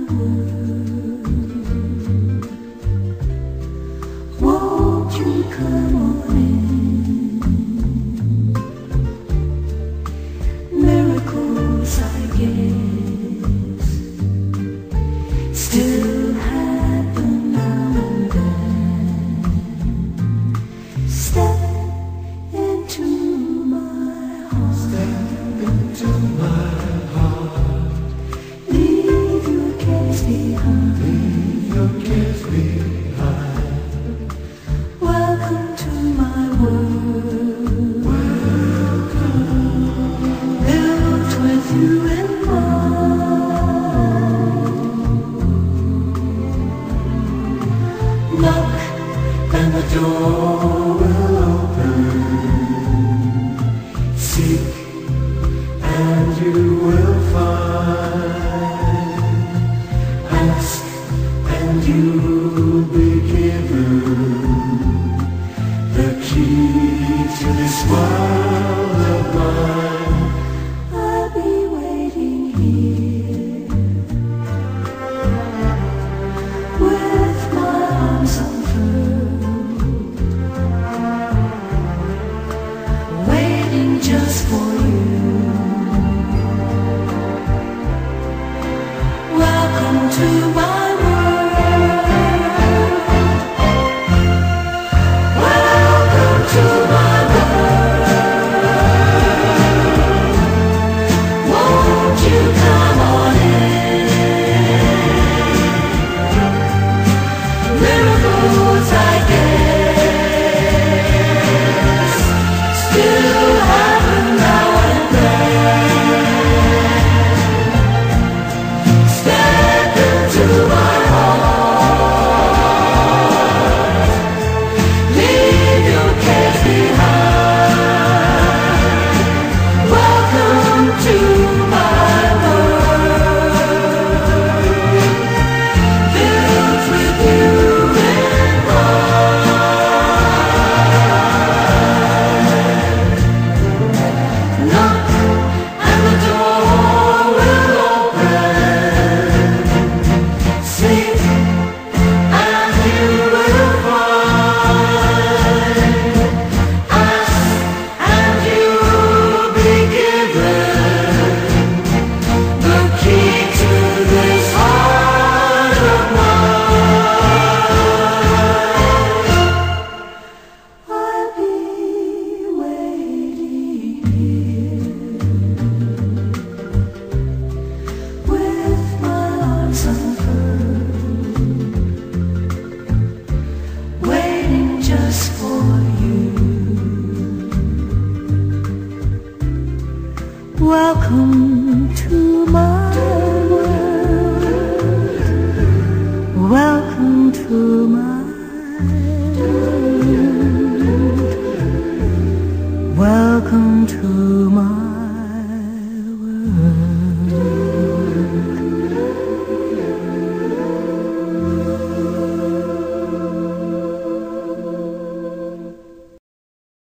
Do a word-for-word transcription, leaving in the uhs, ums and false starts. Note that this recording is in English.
world. Won't you come on in? Miracles, I guess, still happen now and then. Step into my heart. Step into my heart. Leave your cares behind. Leave your cares behind. Welcome to my world. Welcome. Built with you in mind. Knock And the door will open. Seek and you will find. Ask and you will be given the key to this world of mine. I'll be waiting here with my arms unfurled, waiting just for you. Welcome to my world. Welcome to my world. Won't you come on in? Miracles, I guess, still happen now and then. Step into my heart. Leave your cares behind. Welcome to my world. Built with you in mind. Knock and the door will open. Seek and you will find. Ask and you will be given the key to this heart of mine. I'll be waiting here with my arms unfurled, waiting just for you. Welcome